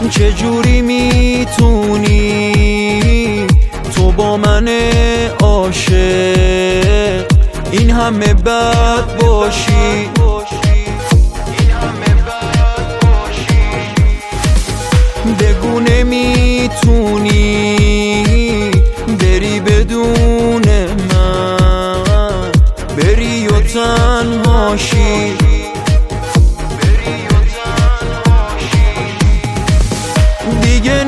چجوری میتونی تو با من عاشق این همه بد باشی؟ بگو نمیتونی بری بدون من، بری و تنهاشی. دیگه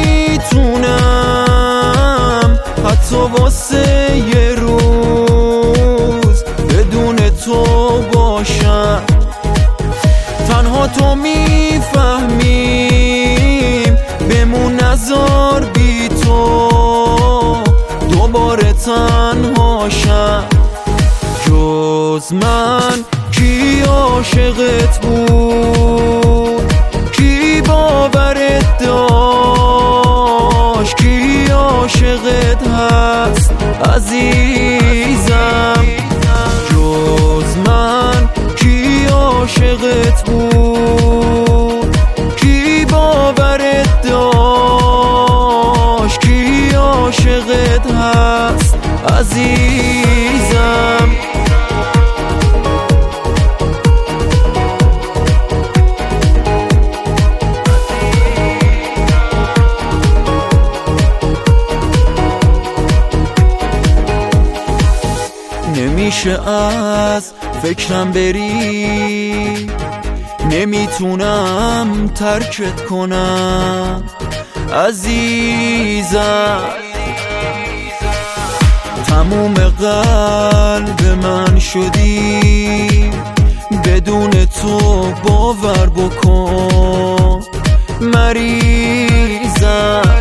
نمیتونم حتی واسه یه روز بدون تو باشم. تنها تو میفهمیم بمون، نذار بی تو دوباره تنهاشم. جز من کی عاشقت بود؟ کی باورت داشت؟ کی عاشقت هست عزیزم؟ جز من کی عاشقت بود؟ کی باورت داشت؟ کی عاشقت هست عزیزم؟ نمیشه از فکرم بری، نمیتونم ترکت کنم عزیزم. تموم قلب من شدی، بدون تو باور بکن مریضم.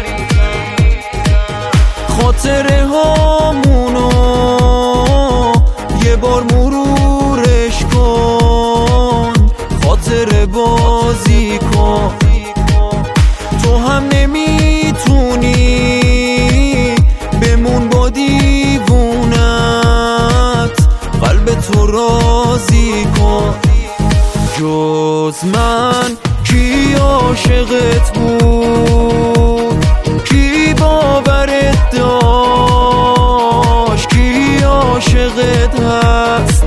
خاطره هامونو یه بار مرورش کن، خاطره بازی کن. تو هم نمیتونی بمون با دیوونت، قلب تو راضی کن. جز من کی عاشقت بود؟ کی باورت داشت؟ کی عاشقت هست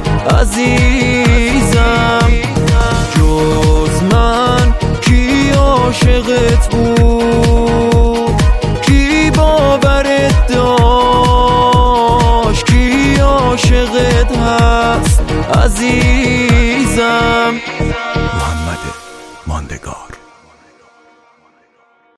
عزیزم؟ جز من کی عاشقت بود؟ کی باورت داشت؟ کی عاشقت هست عزیزم؟ محمد ماندگار.